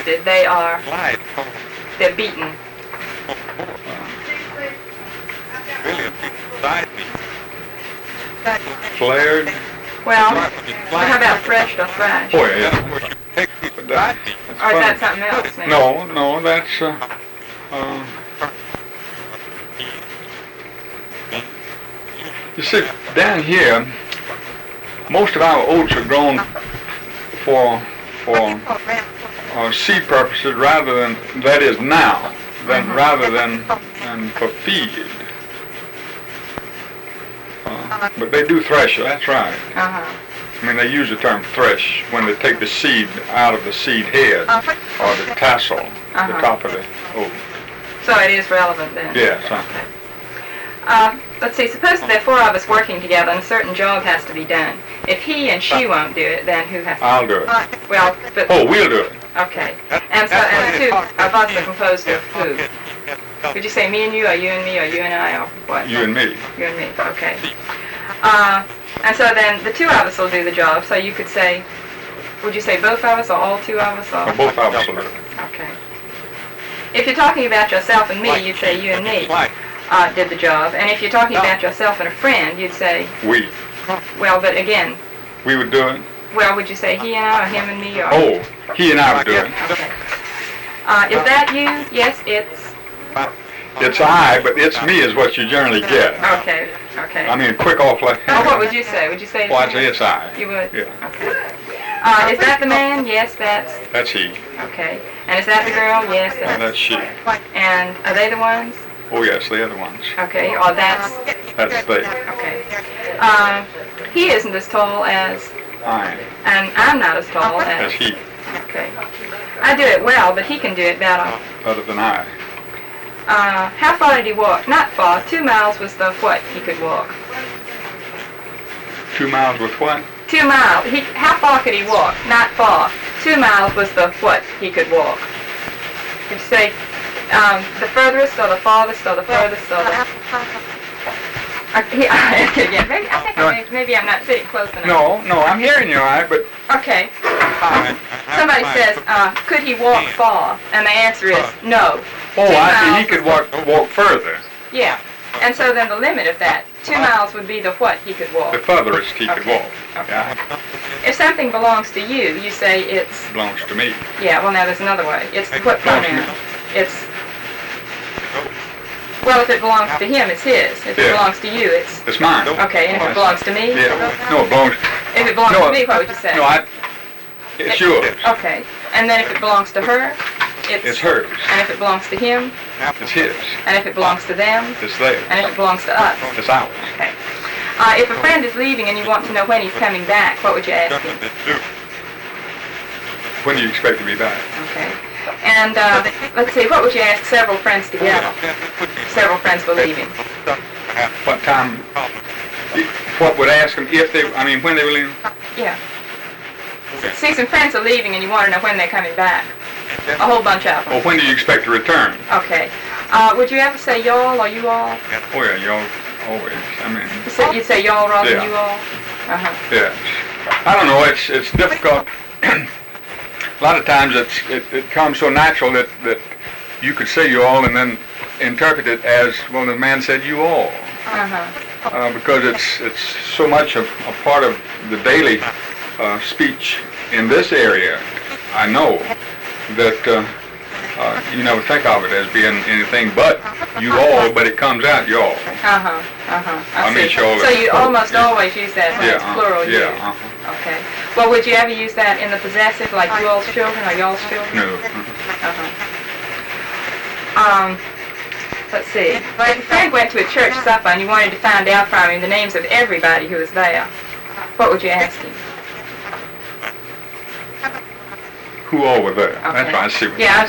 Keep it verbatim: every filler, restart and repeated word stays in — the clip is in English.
arrested, they are, they're beaten. Flared? Well, how about threshed or thrashed? Oh, yeah. But that, Or is that something else? Maybe? no, no, that's, uh, uh, you see, down here, most of our oats are grown for, for uh, seed purposes rather than, that is now, than, Mhm. rather than, than for feed. Uh, but they do thresh it, that's right. Uh-huh. I mean, they use the term thresh when they take the seed out of the seed head or the tassel, Uh-huh. the top of the oat. So it is relevant then? Yes. Uh, Okay. Uh, let's see, suppose there are four of us working together and a certain job has to be done. If he and she won't do it, then who has to I'll do it. Well, but... Oh, we'll do it. Okay. And so, and the two of us are composed of who? Would you say me and you, or you and me, or you and I, or what? You and me. You and me, okay. Uh, and so then the two of us will do the job, so you could say, would you say both of us, or all two of us, or? Or both of us will do it. Okay. If you're talking about yourself and me, you'd say you and me uh, did the job. And if you're talking about yourself and a friend, you'd say, We. well, but again, We would do it. well, would you say he and I, or him and me, or? Oh, he and I would do it. Okay. Uh, is that you? Yes, it's... It's I, but it's me is what you generally get. Okay, okay. I mean, quick off like Oh, what would you say? Would you say... Well, I'd say it's I. You would? Yeah. Okay. Uh, is that the man? Yes, that's... That's he. Okay. And is that the girl? Yes, And that's... that's she. And are they the ones? Oh, yes, they're the ones. Okay, or that's... That's they. Okay. Uh, he isn't as tall as... I. And I'm not as tall as... That's he. Okay. I do it well, but he can do it better. Other than I. Uh, how far did he walk? Not far. Two miles was the what he could walk. Two miles with what? Two miles. He, how far could he walk? Not far. Two miles was the what he could walk. Would you say um, the furthest or the farthest or the furthest or the... Uh, he, again, maybe, I think No. I may, maybe I'm not sitting close enough. No, no, I'm hearing you, all right, but... Okay. Somebody says, uh, could he walk far? And the answer is no. Oh, Two I see, he miles could is- walk, walk further. Yeah. And so then the limit of that, two miles would be the what he could walk. The furthest he could Okay. walk. Okay. Yeah, If something belongs to you, you say it's, belongs to me. yeah, well now there's another way. It's the what Belongs to pronoun? me. It's, well if it belongs to him, it's his. If it Yeah. belongs to you, it's, It's mine. okay, and if it belongs to me? Yeah, no, it belongs... If it belongs No, to me, what would you say? No, I... It's yours. Okay. And then if it belongs to her, it's... It's hers. And if it belongs to him, It's his. and if it belongs to them, It's theirs. and if it belongs to us. It's ours. Okay. Uh, if a friend is leaving and you want to know when he's coming back, what would you ask him? When do you expect to be back? Okay. And uh, let's see, what would you ask several friends together? Several friends were leaving. What time? What would I ask them if they, I mean, when they were leaving? Yeah. See, some friends are leaving and you want to know when they're coming back. A whole bunch of Or them. when do you expect to return? Okay. Uh, would you ever say y'all or you all? Oh, yeah, y'all always, I mean, You say, you'd say y'all rather than Yeah. you all? Uh-huh. yes. I don't know, it's it's difficult. A lot of times it's, it, it comes so natural that, that you could say you all and then interpret it as, well, the man said you all. Uh-huh. Uh, because it's it's so much of a part of the daily uh, speech in this area, I know, that uh, uh, you never think of it as being anything but you all, but it comes out y'all. Uh-huh. Uh-huh. I, I mean, see. y'all So are- you almost always use that when Yeah, it's uh, plural you. yeah, uh-huh. Okay. Well, would you ever use that in the possessive, like you all's children or y'all's children? No. uh-huh. Uh-huh. Um, let's see. If a friend went to a church supper and you wanted to find out from him the names of everybody who was there, what would you ask him? Who all were there? Okay. That's right, I see what Yeah,